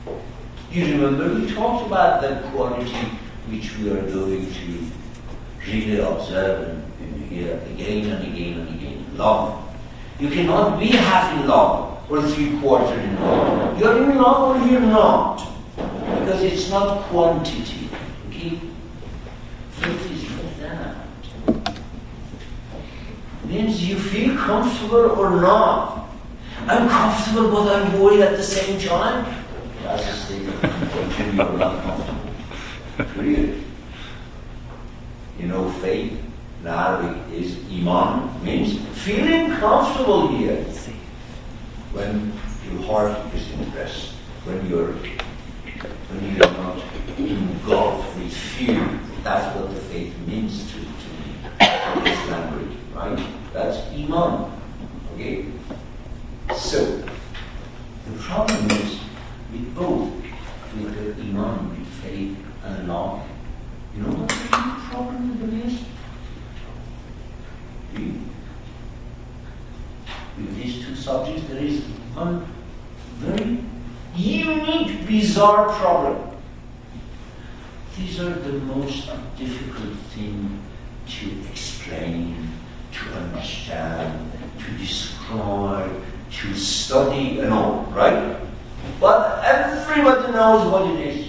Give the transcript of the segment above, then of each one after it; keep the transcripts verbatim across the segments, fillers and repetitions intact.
You remember we talked about that quality which we are going to really observe and, and hear again and again and again. Love. You cannot be half in love or three quarter in love. You're in love or you're not. Because it's not quantity. Okay? Faith is like that. Means you feel comfortable or not. I'm comfortable but I'm worried at the same time. That's a state of confusion. You're not comfortable. Really. You know, faith in Arabic is iman, means feeling comfortable here. When your heart is in rest, when you're when you're not engulfed with fear, that's what the faith means to, to me. In this language, right? That's iman. Okay? So the problem is with both, with the iman, with faith and love. You know what the problem with them is? With these two subjects, there is one very unique, bizarre problem. These are the most difficult thing to explain, to understand, to describe, to study and all, right? But everybody knows what it is.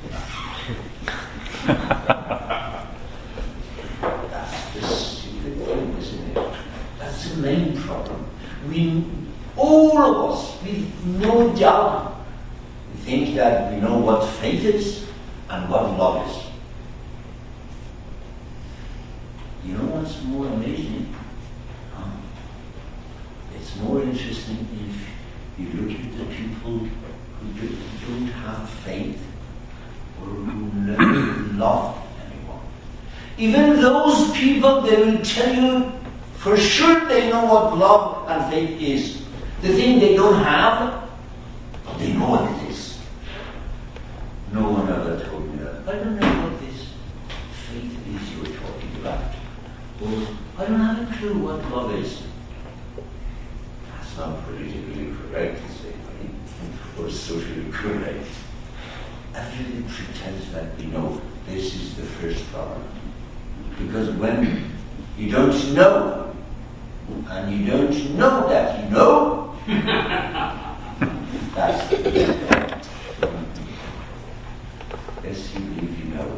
That's the stupid thing, isn't it? That's the main problem. We, all of us, with no doubt, think that we know what faith is and what love is. You know what's more amazing? Um, it's more interesting if you look at the people who do, don't have faith or who never love anyone. Even those people, they will tell you for sure they know what love and faith is. The thing they don't have, they know what it is. No one ever told me that. I don't know what this faith is you're talking about. Or I don't have a clue what love is. That's not politically correct to say, right? Or socially correct. Everybody pretends that we know. This is the first problem. Because when you don't know, and you don't know that you know, that's the best. Yes, you believe you know.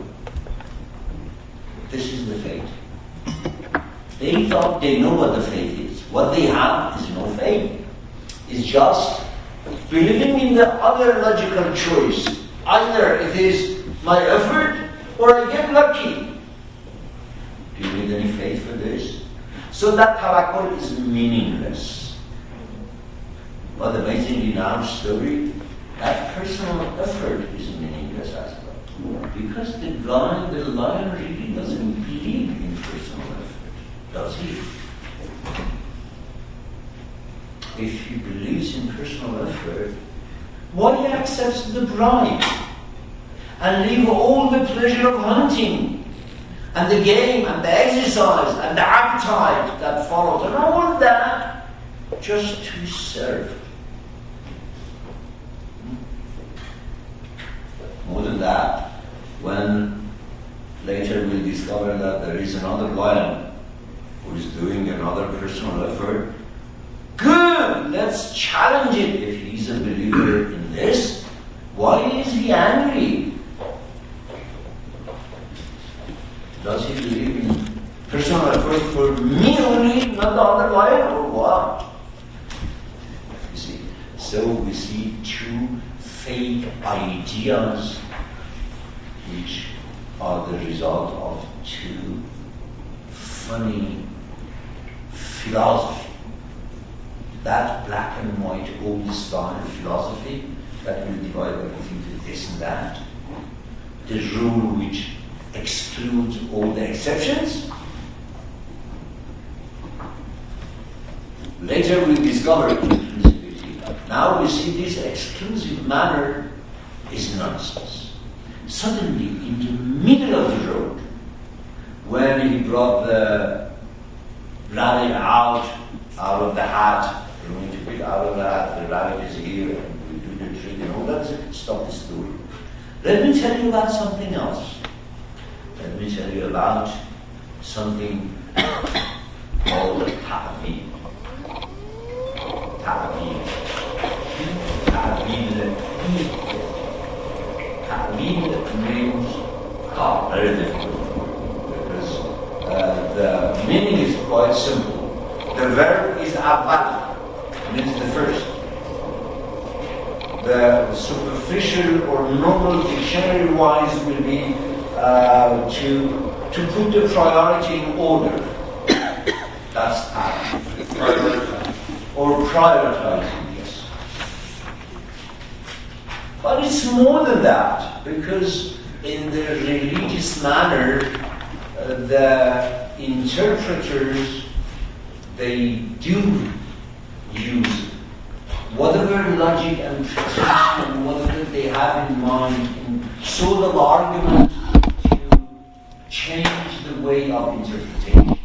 This is the faith. They thought they know what the faith is. What they have is no faith. It's just believing in the other logical choice. Either it is my effort or I get lucky. Do you need any faith for this? So that tawakkul is meaningless. But amazingly in our story, that personal effort is meaningless as well. Because the guy, the lion, really doesn't believe in personal effort, does he? If he believes in personal effort, why he accepts the bribe and leave all the pleasure of hunting and the game and the exercise and the appetite that follows and all of that just to serve? More than that, when later we'll discover that there is another lion who is doing another personal effort, good, let's challenge it. If he's a believer in this, why is he angry? Does he believe in personal effort for me only, not the other lion, or what? You see, so we see two fake ideas which are the result of two funny philosophy. That black and white old style philosophy that will divide everything to this and that. The rule which excludes all the exceptions. Later we discover inclusivity. Now we see this exclusive manner is nonsense. Suddenly, in the middle of the road, when he brought the rabbit out, out of the hat, we're going to pick out of the hat, the rabbit is here, and we do the trick and all that, stop the story. Let me tell you about something else. Let me tell you about something called Ta'wil. Ta'wil. Ta'wil. Ta'wil means, ah, very difficult, because uh, the meaning is quite simple. The verb is awwal, means the first. The superficial or normal dictionary-wise will be uh, to to put the priority in order. That's prioritize. Or prioritizing, yes. But it's more than that, because in the religious manner, uh, the interpreters, they do use whatever logic and tradition and whatever they have in mind in sort of argument to change the way of interpretation.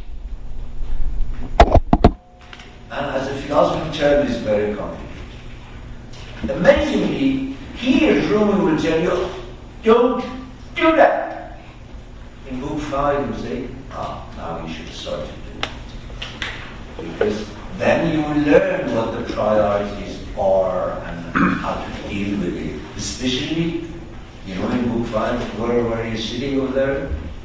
And as a philosophy term, is very complicated. Amazingly, here Rumi will tell you, don't do that. In book five, he will say, ah, now you should start to do it. Because then you will learn what the priorities are and how to deal with it. Especially, you know, in book five, where were you sitting over there?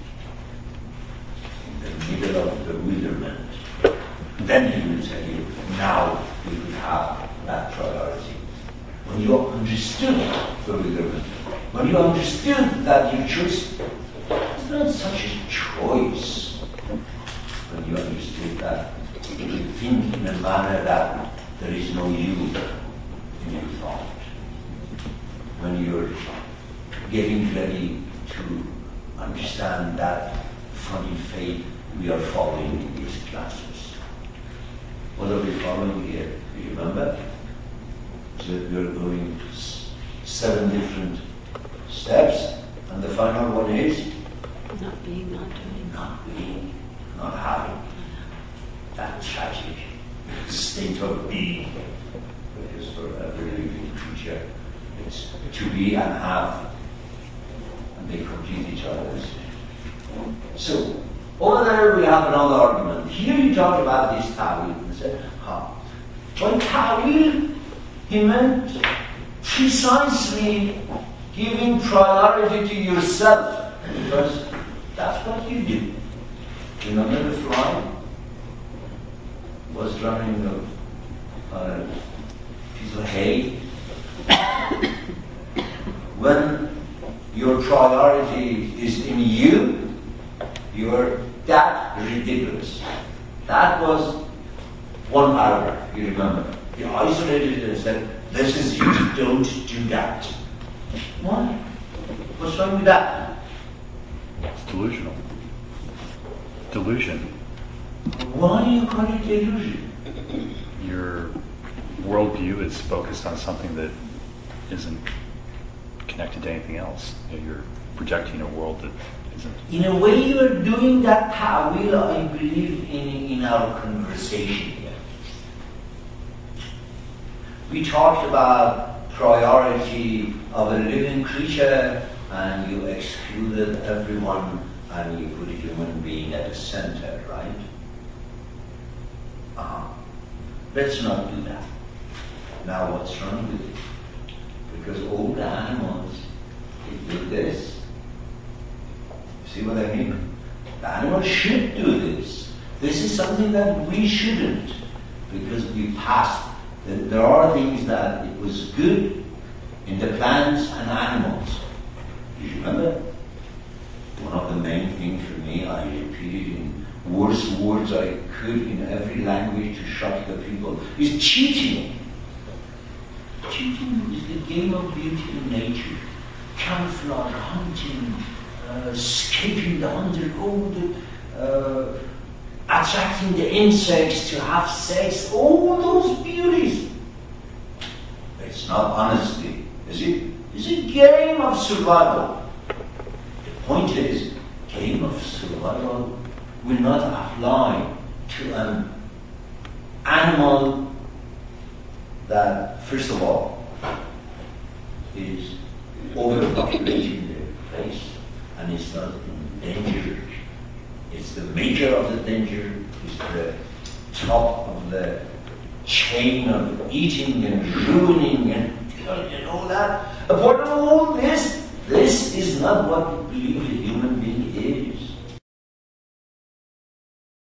In the middle of the wilderness. Then he will tell you, now you will have that priority. When you understood the wilderness, when you understood that your choice is not such a choice, when you understood that you will think in a manner that there is no you in your thought. When you're getting ready to understand that funny fate we are following in these classes. What are we following here? Do you remember? So we are going to s- seven different steps, and the final one is? Not being, not doing. Not being, not having. That tragic state of being, because for every living creature it's to be and have, and they complete each other. So, over there we have another argument. Here you talk about this Ta'wil and say, huh. By Ta'wil, he meant precisely giving priority to yourself, because that's what you do. Remember the fly was running on a piece of hay. When your priority is in you, you're that ridiculous. That was one paragraph, you remember. You isolated it and said, this is you, don't do that. Why? What's wrong with that? It's delusional. Delusion. Why do you call it delusion? Your worldview is focused on something that isn't connected to anything else. You know, you're projecting a world that isn't. In a way, you are doing that Ta'wil, I believe, in, in our conversation here. We talked about priority of a living creature, and you excluded everyone, and you put a human being at the center, right? Uh-huh. Let's not do that. Now, what's wrong with it? Because all the animals, they do this. See what I mean? The animals should do this. This is something that we shouldn't, because we passed. There are things that it was good in the plants and animals. Do you remember? One of the main things for me, I repeated in worst words I could in every language to shock the people, is cheating. Cheating is the game of beauty in nature. Camouflage, hunting, uh, escaping the hunter, all the, uh, attracting the insects to have sex, all those beauties. It's not honesty, is it? It's a game of survival. The point is, game of survival will not apply to an animal that, first of all, is overpopulating the place, and it's not endangered. It's the maker of the danger, it's the top of the chain of eating and ruining and, and all that. Apart from all this, this is not what we believe it